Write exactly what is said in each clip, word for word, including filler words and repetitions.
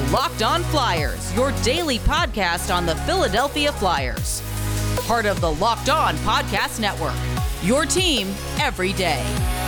Locked On Flyers, your daily podcast on the Philadelphia Flyers. Part of the Locked On Podcast Network, your team every day.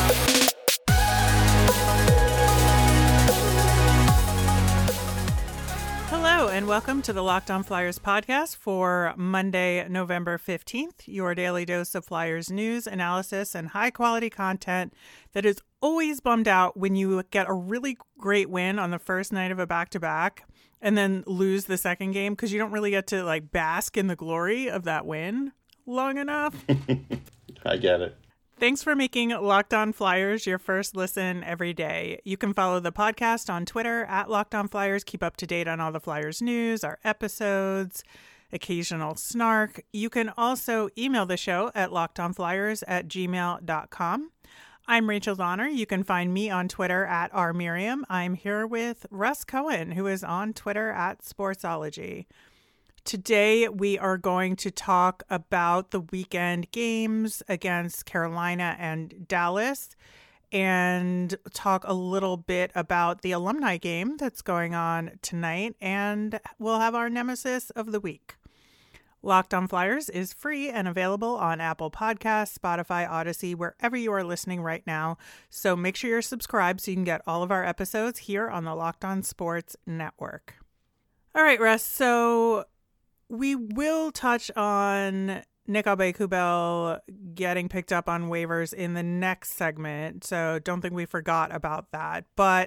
Hello, and welcome to the Locked On Flyers podcast for Monday, November fifteenth, your daily dose of Flyers news, analysis, and high-quality content that is always bummed out when you get a really great win on the first night of a back-to-back and then lose the second game because you don't really get to like bask in the glory of that win long enough. I get it. Thanks for making Locked On Flyers your first listen every day. You can follow the podcast on Twitter at Locked On Flyers. Keep up to date on all the Flyers news, our episodes, occasional snark. You can also email the show at lockedonflyers at gmail dot com. I'm Rachel Donner. You can find me on Twitter at rmiriam. I'm here with Russ Cohen, who is on Twitter at Sportsology. Today, we are going to talk about the weekend games against Carolina and Dallas and talk a little bit about the alumni game that's going on tonight, and we'll have our nemesis of the week. Locked On Flyers is free and available on Apple Podcasts, Spotify, Odyssey, wherever you are listening right now. So make sure you're subscribed so you can get all of our episodes here on the Locked On Sports Network. All right, Russ. So we will touch on Nick Aube-Kubel getting picked up on waivers in the next segment, so don't think we forgot about that. But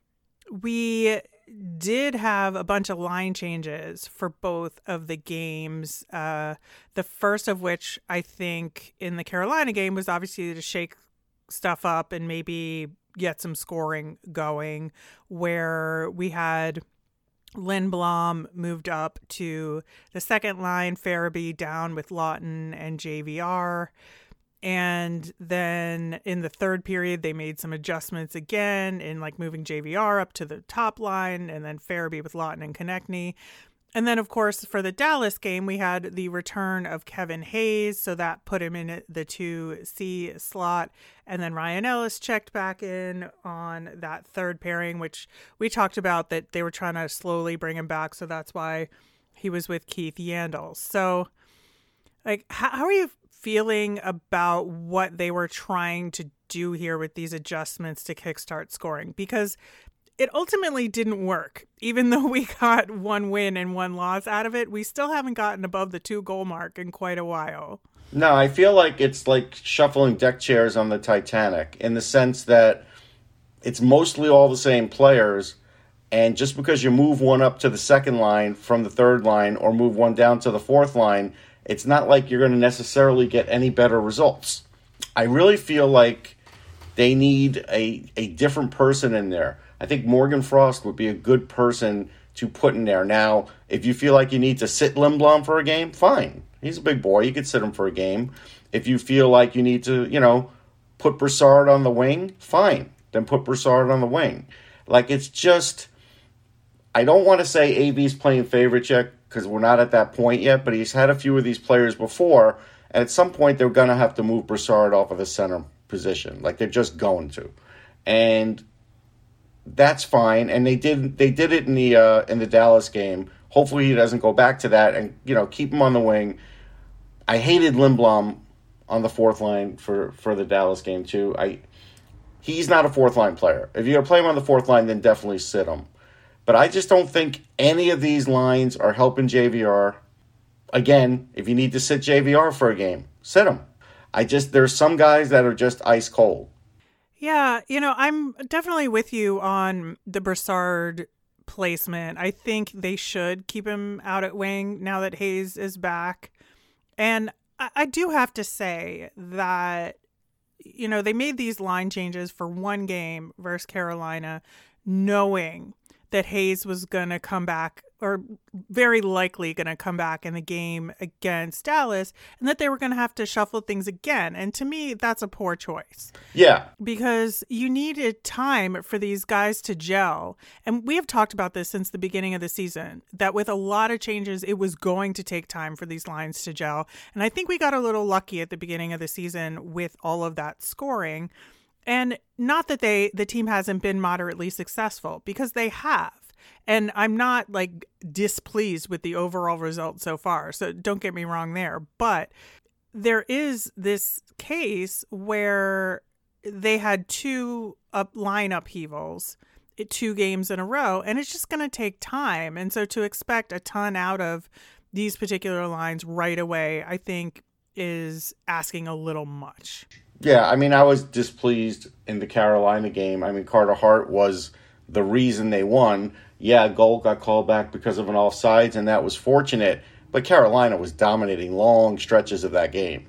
we did have a bunch of line changes for both of the games. Uh, the first of which, I think, in the Carolina game was obviously to shake stuff up and maybe get some scoring going, where we had Lindblom moved up to the second line, Farabee down with Lawton and J V R. And then in the third period, they made some adjustments again in like moving J V R up to the top line, and then Farabee with Lawton and Konechny. And then, of course, for the Dallas game, we had the return of Kevin Hayes, so that put him in the two C slot. And then Ryan Ellis checked back in on that third pairing, which we talked about that they were trying to slowly bring him back, so that's why he was with Keith Yandle. So, like, how, how are you feeling about what they were trying to do here with these adjustments to kickstart scoring? Because it ultimately didn't work. Even though we got one win and one loss out of it, we still haven't gotten above the two goal mark in quite a while. No, I feel like it's like shuffling deck chairs on the Titanic in the sense that it's mostly all the same players. And just because you move one up to the second line from the third line or move one down to the fourth line, it's not like you're going to necessarily get any better results. I really feel like they need a, a different person in there. I think Morgan Frost would be a good person to put in there. Now, if you feel like you need to sit Lindblom for a game, fine. He's a big boy. You could sit him for a game. If you feel like you need to, you know, put Brassard on the wing, fine. Then put Brassard on the wing. Like, it's just, I don't want to say A B's playing favorite yet because we're not at that point yet, but he's had a few of these players before, and at some point they're going to have to move Brassard off of the center position. Like, they're just going to. And that's fine, and they did they did it in the uh, in the Dallas game. Hopefully he doesn't go back to that, and you know keep him on the wing. I hated Lindblom on the fourth line for, for the Dallas game too. I he's not a fourth line player. If you're gonna play him on the fourth line, then definitely sit him. But I just don't think any of these lines are helping J V R. Again, if you need to sit J V R for a game, sit him. I just there's some guys that are just ice cold. Yeah, you know, I'm definitely with you on the Brassard placement. I think they should keep him out at wing now that Hayes is back. And I, I do have to say that, you know, they made these line changes for one game versus Carolina, knowing that Hayes was going to come back, or very likely going to come back in the game against Dallas, and that they were going to have to shuffle things again. And to me, that's a poor choice. Yeah. Because you needed time for these guys to gel. And we have talked about this since the beginning of the season, that with a lot of changes, it was going to take time for these lines to gel. And I think we got a little lucky at the beginning of the season with all of that scoring. And not that they the team hasn't been moderately successful, because they have. And I'm not like displeased with the overall result so far. So don't get me wrong there. But there is this case where they had two up line upheavals, two games in a row, and it's just going to take time. And so to expect a ton out of these particular lines right away, I think is asking a little much. Yeah, I mean, I was displeased in the Carolina game. I mean, Carter Hart was the reason they won. Yeah, a goal got called back because of an offsides, and that was fortunate. But Carolina was dominating long stretches of that game.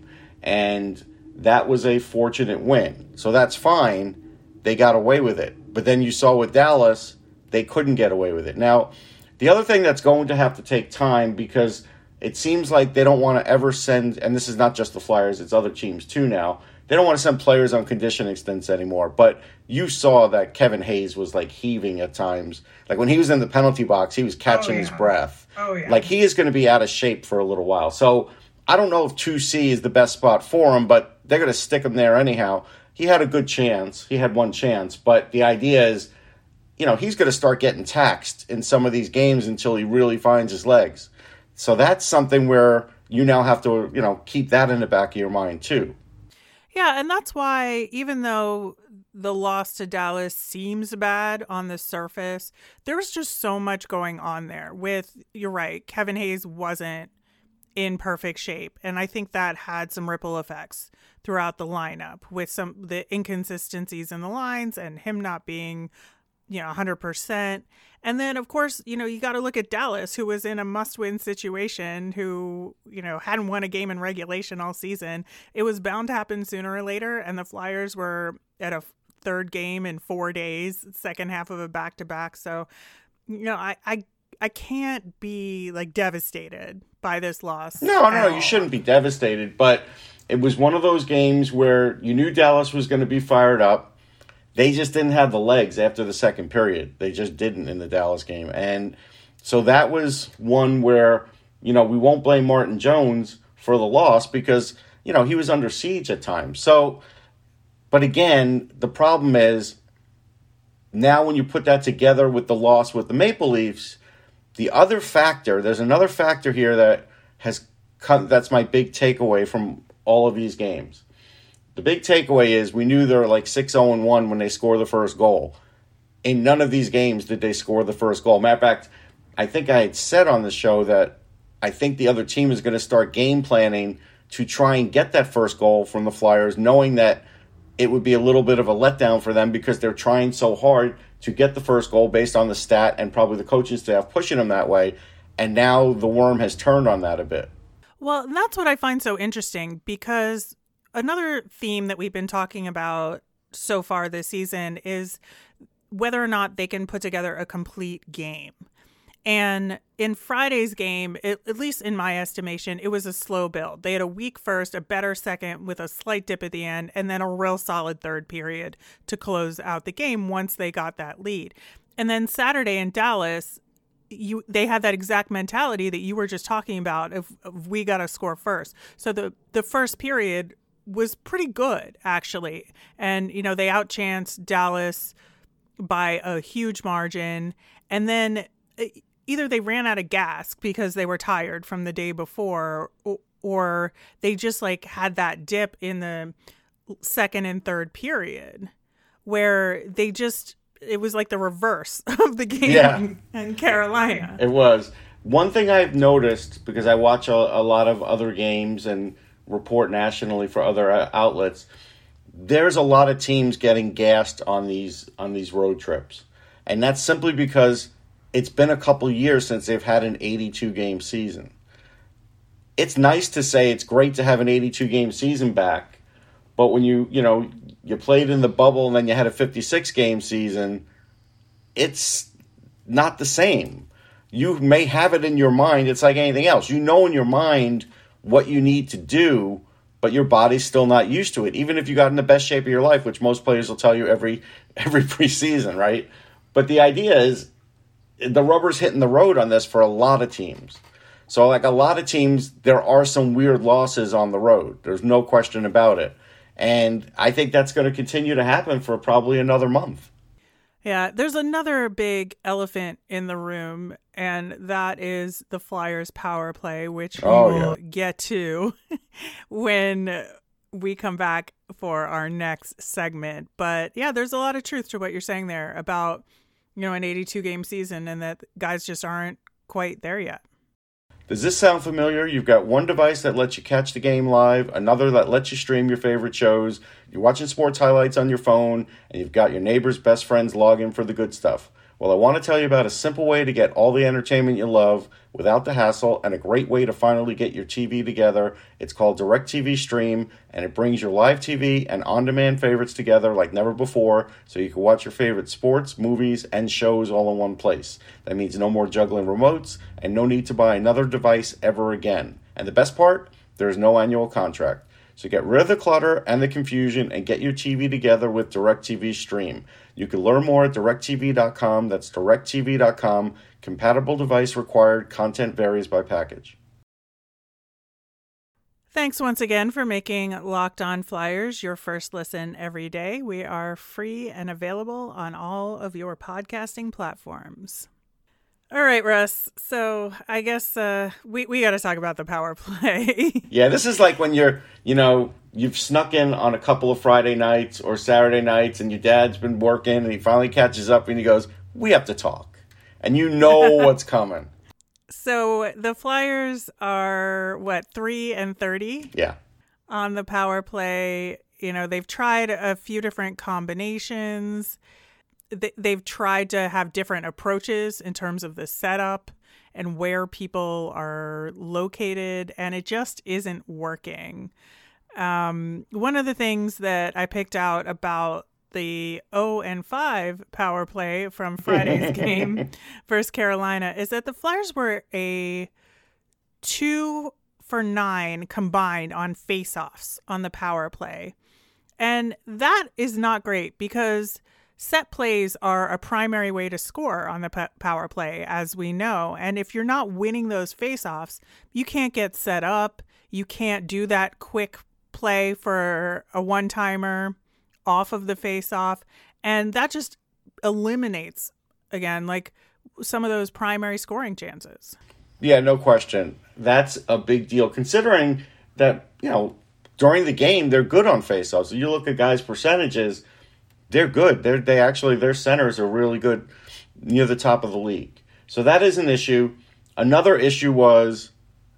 And that was a fortunate win. So that's fine. They got away with it. But then you saw with Dallas, they couldn't get away with it. Now, the other thing that's going to have to take time, because it seems like they don't want to ever send, and this is not just the Flyers, it's other teams too now, they don't want to send players on conditioning stints anymore. But you saw that Kevin Hayes was like heaving at times. Like when he was in the penalty box, he was catching oh, yeah. his breath. Oh, yeah. Like he is going to be out of shape for a little while. So I don't know if two C is the best spot for him, but they're going to stick him there anyhow. He had a good chance. He had one chance. But the idea is, you know, he's going to start getting taxed in some of these games until he really finds his legs. So that's something where you now have to, you know, keep that in the back of your mind too. Yeah, and that's why even though the loss to Dallas seems bad on the surface, there was just so much going on there with, you're right, Kevin Hayes wasn't in perfect shape. And I think that had some ripple effects throughout the lineup with some the inconsistencies in the lines and him not being, you know, one hundred percent. And then, of course, you know, you got to look at Dallas, who was in a must-win situation, who, you know, hadn't won a game in regulation all season. It was bound to happen sooner or later, and the Flyers were at a third game in four days, second half of a back-to-back. So, you know, I I, I can't be, like, devastated by this loss. No, no, you shouldn't be devastated, but it was one of those games where you knew Dallas was going to be fired up. They just didn't have the legs after the second period. They just didn't in the Dallas game. And so that was one where, you know, we won't blame Martin Jones for the loss because, you know, he was under siege at times. So, but again, the problem is now when you put that together with the loss with the Maple Leafs, the other factor, there's another factor here that has come, that's my big takeaway from all of these games. The big takeaway is we knew they were like six oh one when they score the first goal. In none of these games did they score the first goal. Matter of fact, I think I had said on the show that I think the other team is going to start game planning to try and get that first goal from the Flyers, knowing that it would be a little bit of a letdown for them because they're trying so hard to get the first goal based on the stat and probably the coaching staff pushing them that way. And now the worm has turned on that a bit. Well, that's what I find so interesting because another theme that we've been talking about so far this season is whether or not they can put together a complete game. And in Friday's game, it, at least in my estimation, it was a slow build. They had a weak first, a better second with a slight dip at the end, and then a real solid third period to close out the game once they got that lead. And then Saturday in Dallas, you they had that exact mentality that you were just talking about of, of we got to score first. So the, the first period was pretty good, actually. And, you know, they outchanced Dallas by a huge margin. And then either they ran out of gas because they were tired from the day before, or, or they just like had that dip in the second and third period where they just, it was like the reverse of the game yeah. in Carolina. It was. One thing I've noticed, because I watch a, a lot of other games and report nationally for other outlets, there's a lot of teams getting gassed on these on these road trips. And that's simply because it's been a couple years since they've had an eighty-two game season. It's nice to say it's great to have an eighty-two game season back, but when you, you know, you played in the bubble and then you had a fifty-six game season, it's not the same. You may have it in your mind. It's like anything else. You know in your mind what you need to do, but your body's still not used to it. Even if you got in the best shape of your life, which most players will tell you every every preseason, right? But the idea is the rubber's hitting the road on this for a lot of teams. So like a lot of teams, there are some weird losses on the road. There's no question about it. And I think that's going to continue to happen for probably another month. Yeah, there's another big elephant in the room, and that is the Flyers power play, which we Oh, will yeah. get to when we come back for our next segment. But yeah, there's a lot of truth to what you're saying there about, you know, an eighty-two game season and that guys just aren't quite there yet. Does this sound familiar? You've got one device that lets you catch the game live, another that lets you stream your favorite shows, you're watching sports highlights on your phone, and you've got your neighbor's best friends log in for the good stuff. Well, I want to tell you about a simple way to get all the entertainment you love without the hassle, and a great way to finally get your T V together. It's called DirecTV Stream, and it brings your live T V and on-demand favorites together like never before, so you can watch your favorite sports, movies, and shows all in one place. That means no more juggling remotes, and no need to buy another device ever again. And the best part? There's no annual contract. So get rid of the clutter and the confusion and get your T V together with DirecTV Stream. You can learn more at direct T V dot com. That's direct T V dot com. Compatible device required. Content varies by package. Thanks once again for making Locked On Flyers your first listen every day. We are free and available on all of your podcasting platforms. All right, Russ. So I guess uh, we, we got to talk about the power play. Yeah, this is like when you're, you know, you've snuck in on a couple of Friday nights or Saturday nights and your dad's been working and he finally catches up and he goes, we have to talk. And you know what's coming. So the Flyers are, what, three and thirty? Yeah. On the power play. You know, they've tried a few different combinations. They've tried to have different approaches in terms of the setup and where people are located, and it just isn't working. Um, one of the things that I picked out about the oh and five power play from Friday's game versus Carolina is that the Flyers were a two for nine combined on faceoffs on the power play. And that is not great because set plays are a primary way to score on the p- power play, as we know. And if you're not winning those faceoffs, you can't get set up. You can't do that quick play for a one-timer off of the faceoff. And that just eliminates, again, like some of those primary scoring chances. Yeah, no question. That's a big deal considering that, you know, during the game, they're good on faceoffs. So you look at guys' percentages, they're good. They're, they actually, their centers are really good near the top of the league. So that is an issue. Another issue was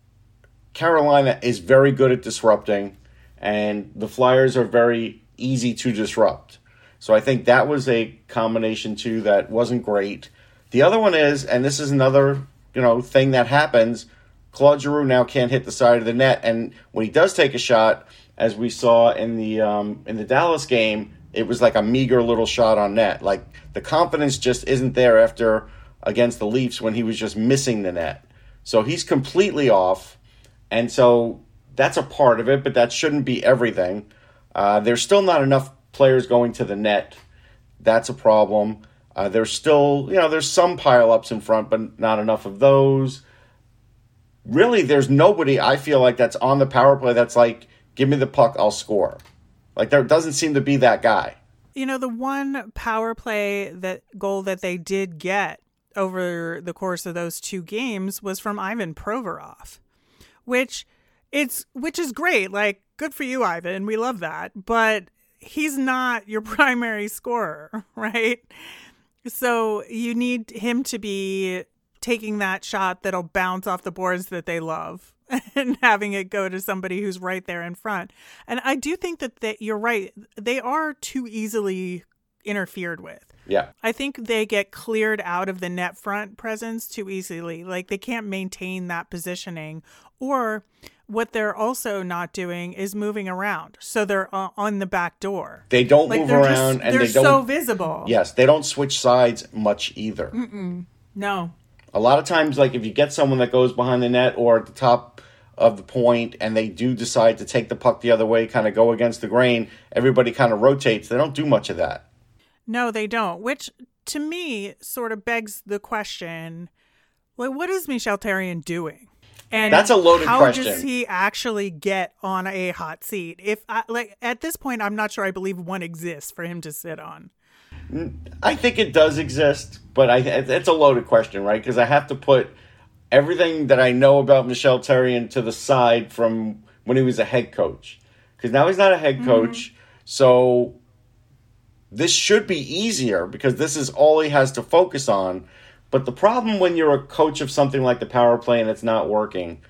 Carolina is very good at disrupting, and the Flyers are very easy to disrupt. So I think that was a combination, too, that wasn't great. The other one is, and this is another, you know, thing that happens, Claude Giroux now can't hit the side of the net, and when he does take a shot, as we saw in the um, in the Dallas game, it was like a meager little shot on net. Like, the confidence just isn't there after against the Leafs when he was just missing the net. So he's completely off, and so that's a part of it, but that shouldn't be everything. Uh, there's still not enough players going to the net. That's a problem. Uh, there's still, you know, there's some pile-ups in front, but not enough of those. Really, there's nobody, I feel like, that's on the power play that's like, give me the puck, I'll score. Like, there doesn't seem to be that guy. You know, the one power play that goal that they did get over the course of those two games was from Ivan Provorov, which it's which is great. Like, good for you, Ivan. We love that. But he's not your primary scorer, right? So you need him to be taking that shot that'll bounce off the boards that they love and having it go to somebody who's right there in front. And I do think that they, you're right. They are too easily interfered with. Yeah. I think they get cleared out of the net front presence too easily. Like, they can't maintain that positioning. Or what they're also not doing is moving around. So they're uh, on the back door. They don't like, move they're around. Just, and they're they don't. so visible. Yes, they don't switch sides much either. Mm-mm. No. A lot of times, like, if you get someone that goes behind the net or at the top of the point and they do decide to take the puck the other way, kind of go against the grain, everybody kind of rotates. They don't do much of that. No, they don't, which to me sort of begs the question, like, what is Michel Therrien doing? And that's a loaded how question. How does he actually get on a hot seat? If I, like, at this point, I'm not sure I believe one exists for him to sit on. I think it does exist, but I, it's a loaded question, right? Because I have to put everything that I know about Michel Therrien to the side from when he was a head coach. Because now he's not a head coach, mm-hmm. so this should be easier because this is all he has to focus on. But the problem when you're a coach of something like the power play and it's not working,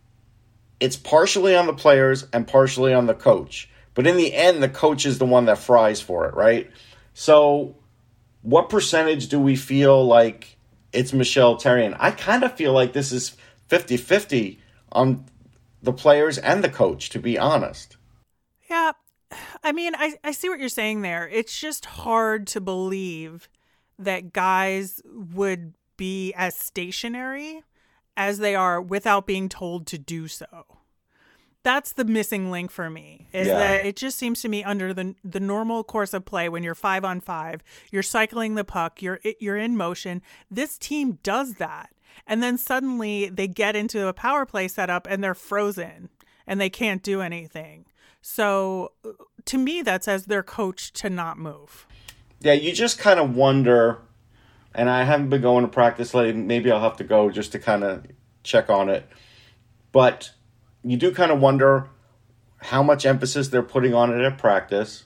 it's partially on the players and partially on the coach. But in the end, the coach is the one that fries for it, right? So what percentage do we feel like it's Michel Therrien? I kind of feel like this is fifty-fifty on the players and the coach, to be honest. Yeah. I mean, I, I see what you're saying there. It's just hard to believe that guys would be as stationary as they are without being told to do so. That's the missing link for me, is yeah. that it just seems to me under the the normal course of play, when you're five on five, you're cycling the puck, you're you're in motion. This team does that. And then suddenly they get into a power play setup and they're frozen and they can't do anything. So to me, that says they're coached to not move. Yeah, you just kind of wonder, and I haven't been going to practice lately. Maybe I'll have to go just to kind of check on it. But you do kind of wonder how much emphasis they're putting on it at practice.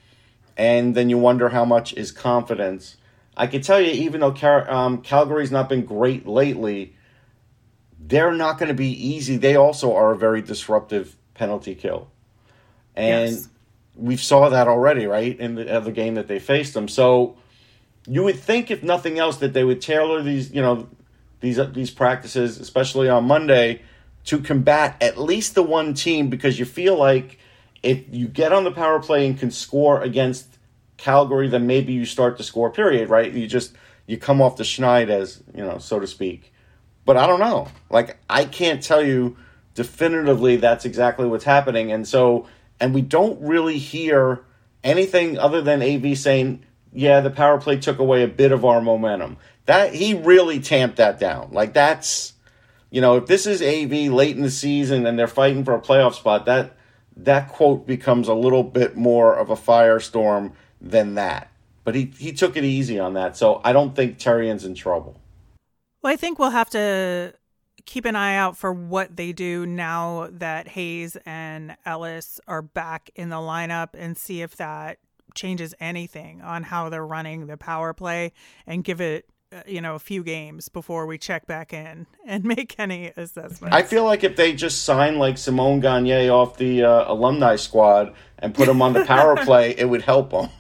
And then you wonder how much is confidence. I can tell you, even though Cal- um, Calgary's not been great lately, they're not going to be easy. They also are a very disruptive penalty kill. And yes. we saw that already, right, in the other game that they faced them. So you would think, if nothing else, that they would tailor these, you know, these uh, these practices, especially on Monday, to combat at least the one team, because you feel like if you get on the power play and can score against Calgary, then maybe you start to score, period, right? You just, you come off the schneid, as, you know, so to speak. But I don't know. Like, I can't tell you definitively that's exactly what's happening. And so, and we don't really hear anything other than A V saying, yeah, the power play took away a bit of our momentum. That, he really tamped that down. Like, that's, you know, if this is A V late in the season and they're fighting for a playoff spot, that that quote becomes a little bit more of a firestorm than that. But he, he took it easy on that. So I don't think Therrien's in trouble. Well, I think we'll have to keep an eye out for what they do now that Hayes and Ellis are back in the lineup, and see if that changes anything on how they're running the power play, and give it, you know, a few games before we check back in and make any assessments. I feel like if they just sign like Simone Gagne off the uh, alumni squad and put him on the power play, it would help them.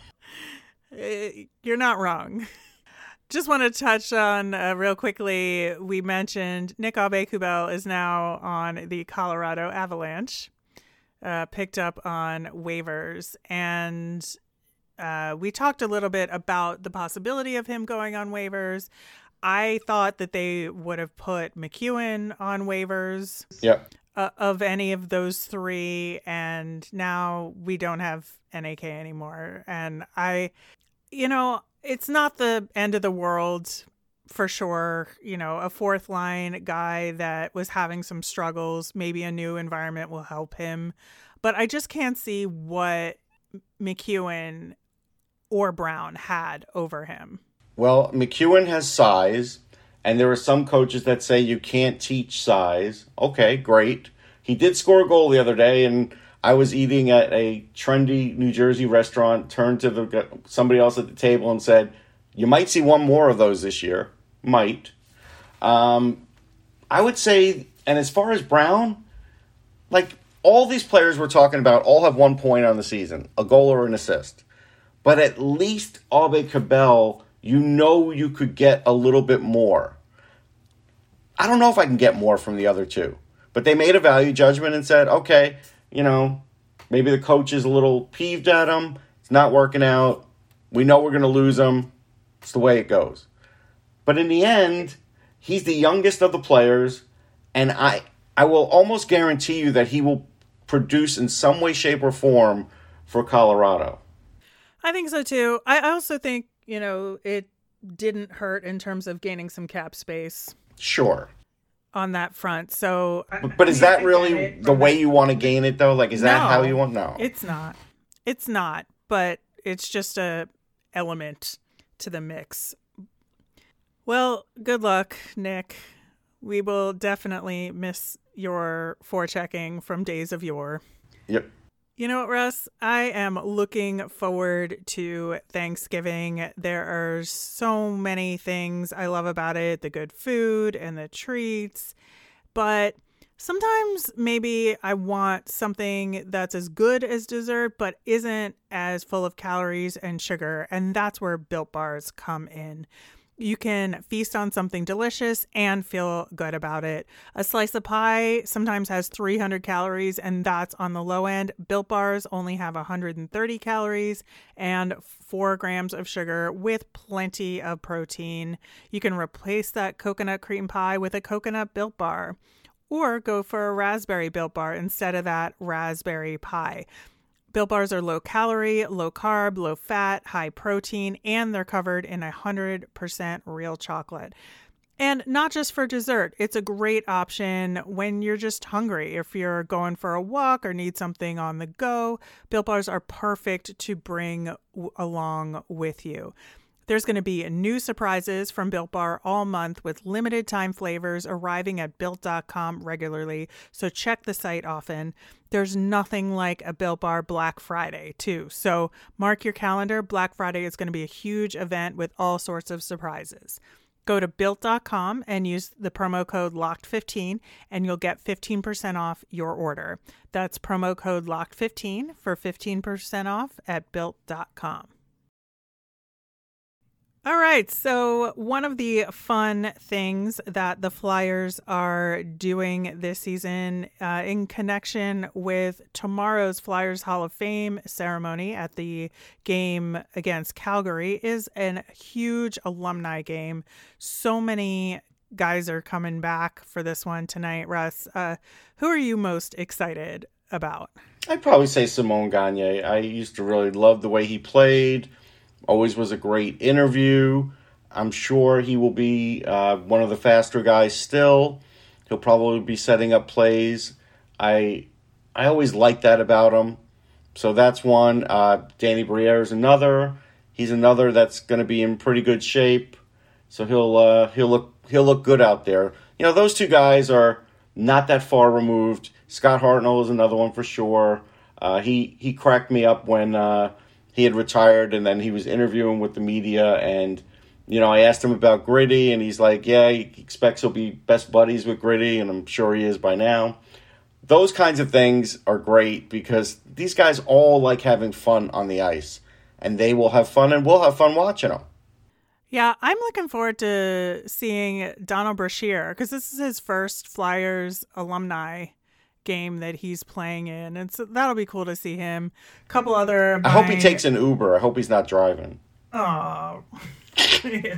You're not wrong. Just want to touch on uh, real quickly, we mentioned Nick Aube-Kubel is now on the Colorado Avalanche, uh, picked up on waivers. And uh, we talked a little bit about the possibility of him going on waivers. I thought that they would have put McEwen on waivers yep. uh, of any of those three. And now we don't have N A K anymore. And I, you know, it's not the end of the world for sure. You know, a fourth line guy that was having some struggles, maybe a new environment will help him. But I just can't see what McEwen or Brown had over him. Well, McEwen has size, and there are some coaches that say you can't teach size. Okay, great. He did score a goal the other day, and I was eating at a trendy New Jersey restaurant, turned to the somebody else at the table and said, you might see one more of those this year. Might. Um, I would say, and as far as Brown, like all these players we're talking about all have one point on the season, a goal or an assist. But at least Aube-Kubel, you know you could get a little bit more. I don't know if I can get more from the other two. But they made a value judgment and said, okay, you know, maybe the coach is a little peeved at him. It's not working out. We know we're going to lose him. It's the way it goes. But in the end, he's the youngest of the players, and I I will almost guarantee you that he will produce in some way, shape, or form for Colorado. I think so, too. I also think, you know, it didn't hurt in terms of gaining some cap space. Sure. On that front. So, but, but is that really the way you want to gain it, though? Like, is that no, how you want? No, it's not. It's not. But it's just a element to the mix. Well, good luck, Nick. We will definitely miss your forechecking from days of yore. Yep. You know what, Russ? I am looking forward to Thanksgiving. There are so many things I love about it, the good food and the treats. But sometimes maybe I want something that's as good as dessert, but isn't as full of calories and sugar. And that's where Built Bars come in. You can feast on something delicious and feel good about it. A slice of pie sometimes has three hundred calories, and that's on the low end. Built Bars only have one hundred thirty calories and four grams of sugar with plenty of protein. You can replace that coconut cream pie with a coconut Built Bar, or go for a raspberry Built Bar instead of that raspberry pie. Built Bars are low calorie, low carb, low fat, high protein, and they're covered in one hundred percent real chocolate. And not just for dessert. It's a great option when you're just hungry. If you're going for a walk or need something on the go, Built Bars are perfect to bring w- along with you. There's going to be new surprises from Built Bar all month with limited time flavors arriving at built dot com regularly, so check the site often. There's nothing like a Built Bar Black Friday, too. So mark your calendar. Black Friday is going to be a huge event with all sorts of surprises. Go to built dot com and use the promo code locked fifteen and you'll get fifteen percent off your order. That's promo code locked fifteen for fifteen percent off at built dot com. All right, so one of the fun things that the Flyers are doing this season uh, in connection with tomorrow's Flyers Hall of Fame ceremony at the game against Calgary is a huge alumni game. So many guys are coming back for this one tonight. Russ, uh, who are you most excited about? I'd probably say Simon Gagne. I used to really love the way he played. Always was a great interview. I'm sure he will be uh, one of the faster guys still. He'll probably be setting up plays. I I always liked that about him. So that's one. Uh, Danny Briere is another. He's another that's going to be in pretty good shape. So he'll uh, he'll look he'll look good out there. You know, those two guys are not that far removed. Scott Hartnell is another one for sure. Uh, he he cracked me up when. Uh, He had retired, and then he was interviewing with the media, and, you know, I asked him about Gritty, and he's like, yeah, he expects he'll be best buddies with Gritty, and I'm sure he is by now. Those kinds of things are great because these guys all like having fun on the ice, and they will have fun, and we'll have fun watching them. Yeah, I'm looking forward to seeing Donald Brashear because this is his first Flyers alumni game that he's playing in, and so that'll be cool to see him. A couple other I hope he takes an Uber. I hope he's not driving. Oh. Yeah.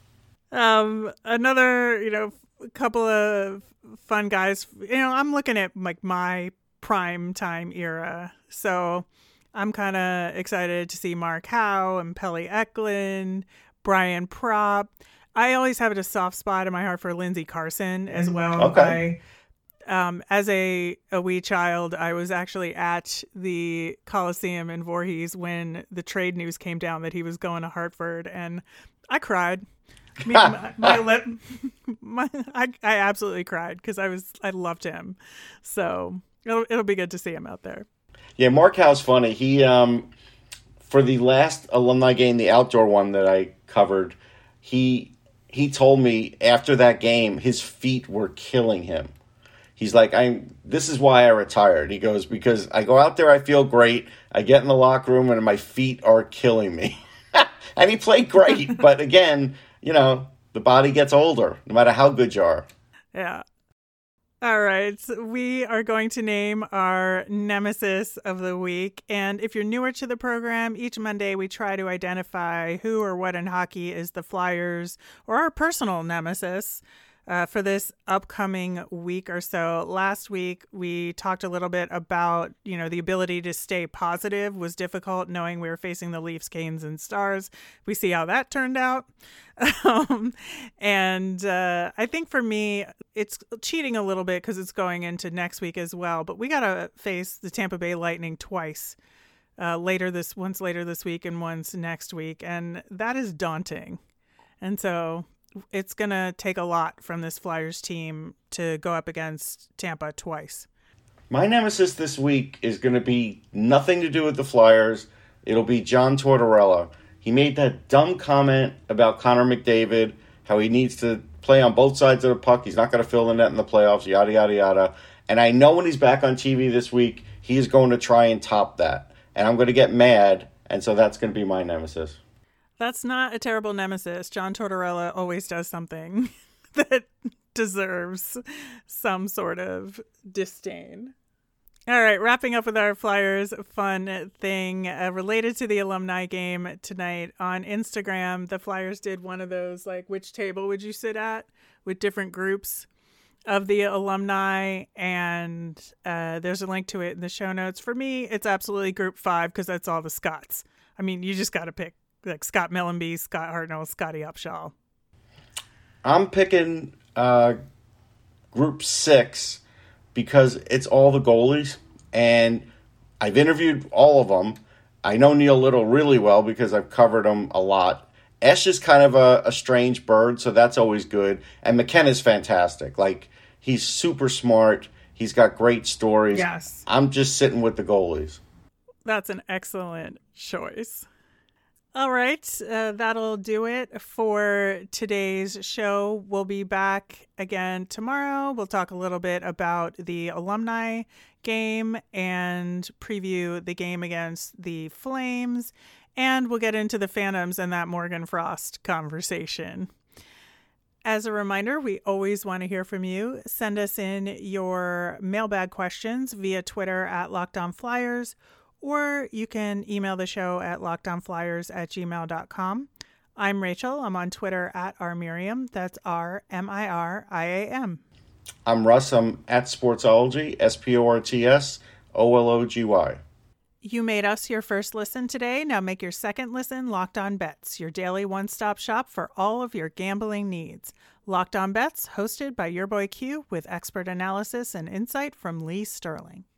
Um another, you know, couple of fun guys. You know, I'm looking at like my prime time era, so I'm kind of excited to see Mark Howe and Pelle Eklund, Brian Propp. I always have a soft spot in my heart for Lindsey Carson as well. Okay. I, Um, as a, a wee child, I was actually at the Coliseum in Voorhees when the trade news came down that he was going to Hartford, and I cried. I mean, my, my lip, my, I, I absolutely cried because I was, I loved him. So it'll, it'll be good to see him out there. Yeah, Mark Howe's funny. He, um, for the last alumni game, the outdoor one that I covered, he, he told me after that game, his feet were killing him. He's like, I. This is why I retired. He goes, because I go out there, I feel great. I get in the locker room, and my feet are killing me. And he played great. But again, you know, the body gets older, no matter how good you are. Yeah. All right. So we are going to name our nemesis of the week. And if you're newer to the program, each Monday we try to identify who or what in hockey is the Flyers or our personal nemesis. Uh, for this upcoming week or so. Last week, we talked a little bit about, you know, the ability to stay positive was difficult knowing we were facing the Leafs, Canes, and Stars. We see how that turned out. um, and uh, I think for me, it's cheating a little bit because it's going into next week as well. But we got to face the Tampa Bay Lightning twice uh, later this once later this week and once next week, and that is daunting. And so it's going to take a lot from this Flyers team to go up against Tampa twice. My nemesis this week is going to be nothing to do with the Flyers. It'll be John Tortorella. He made that dumb comment about Connor McDavid, how he needs to play on both sides of the puck. He's not going to fill the net in the playoffs, yada, yada, yada. And I know when he's back on T V this week, he is going to try and top that. And I'm going to get mad, and so that's going to be my nemesis. That's not a terrible nemesis. John Tortorella always does something that deserves some sort of disdain. All right, wrapping up with our Flyers fun thing uh, related to the alumni game tonight. On Instagram, the Flyers did one of those, like, which table would you sit at, with different groups of the alumni, and uh, there's a link to it in the show notes. For me, it's absolutely group five because that's all the Scotts. I mean, you just got to pick, like, Scott Millenby, Scott Hartnell, Scotty Upshaw. I'm picking uh, group six because it's all the goalies, and I've interviewed all of them. I know Neil Little really well because I've covered him a lot. Esch is kind of a, a strange bird, so that's always good. And McKenna's fantastic. Like, he's super smart. He's got great stories. Yes. I'm just sitting with the goalies. That's an excellent choice. All right, uh, that'll do it for today's show. We'll be back again tomorrow. We'll talk a little bit about the alumni game and preview the game against the Flames. And we'll get into the Phantoms and that Morgan Frost conversation. As a reminder, we always want to hear from you. Send us in your mailbag questions via Twitter at Locked On Flyers, or you can email the show at lockedonflyers at gmail dot com. I'm Rachel. I'm on Twitter at rmiriam. That's R M I R I A M. I'm Russ. I'm at Sportsology, S P O R T S O L O G Y. You made us your first listen today. Now make your second listen Locked On Bets, your daily one-stop shop for all of your gambling needs. Locked On Bets, hosted by your boy Q, with expert analysis and insight from Lee Sterling.